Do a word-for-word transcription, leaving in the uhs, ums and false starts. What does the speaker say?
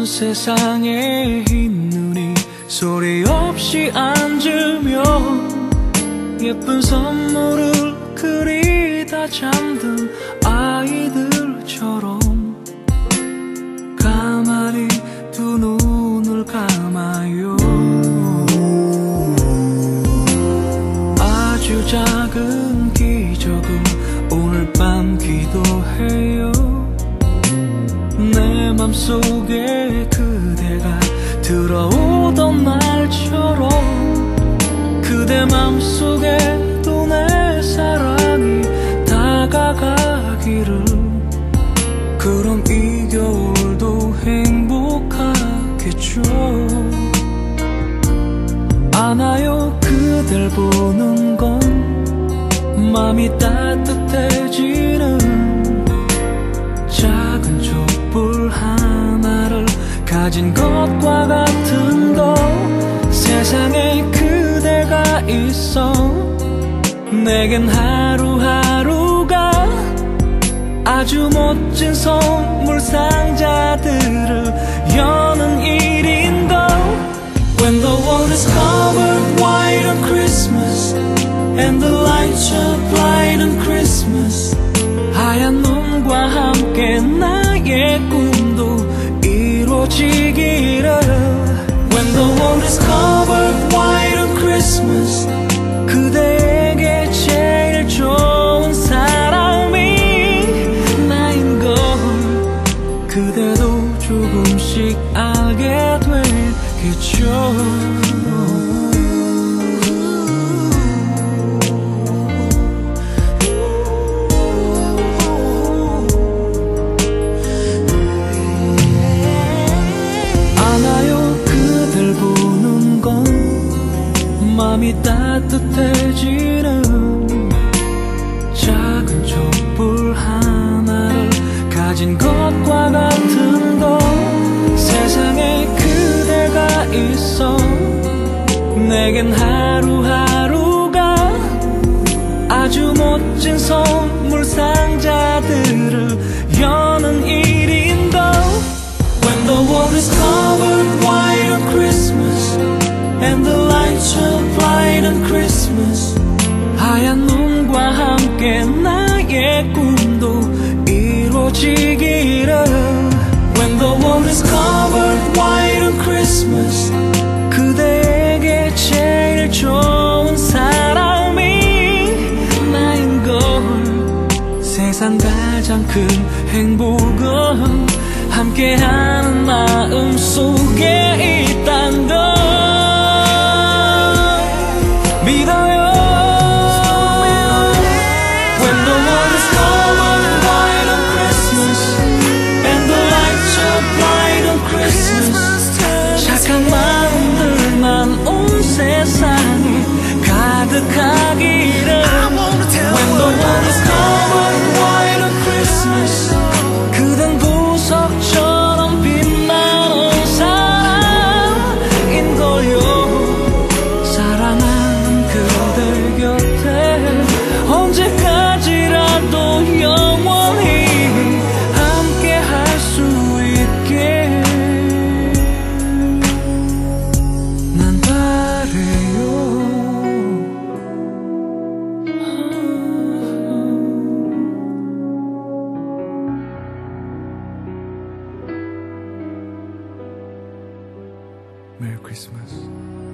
세상에 흰 눈이 소리 없이 앉으며 예쁜 선물을 그리다 잠든 아이들처럼 가만히 두 눈을 감아요. 아주 작은 기적은 오늘 밤 기도해요. 내 맘속에 그대가 들어오던 날처럼 그대 맘속에도 내 사랑이 다가가기를. 그럼 이 겨울도 행복하겠죠. 안아요 그댈 보는 건 맘이 따뜻해지는 작은 촛불 하나를 가진 것과 같은 것. 세상에 그대가 있어 내겐 하루하루가 아주 멋진 선물 상자들을 여는 일인걸. When the world is covered white on Christmas and the lights are bright on Christmas, 하얀 눈과 함께 나의 꿈도 이루어지기를. When the world is covered white on Christmas, 그대에게 제일 좋은 사람이 나인 걸 그대도 조금씩 알게 되겠죠. 맘이 따뜻해지는 작은 촛불 하나를 가진 것과 같은 것. 세상에 그대가 있어 내겐 하루하루가 아주 멋진 선물 상자들을 여는 일인걸. When the world is covered white on Christmas and the lights are bright on Christmas, 하얀 눈과 함께 나의 꿈도 이루어지기를. When the world is covered white on Christmas, 그대에게 제일 좋은 사람이 나인 걸. 세상 가장 큰 행복은 함께하는 마음 속에 있단 걸 믿어요. When the world is covered white on Christmas and the lights are bright on Christmas, 착한 마음들만 온 세상이 가득하기를. When the world is covered white on Christmas, 그댄 보석처럼 빛나는 사람인걸요. 언제까지라도 영원히 함께 할 수 있게 난 바래요. 메리 크리스마스.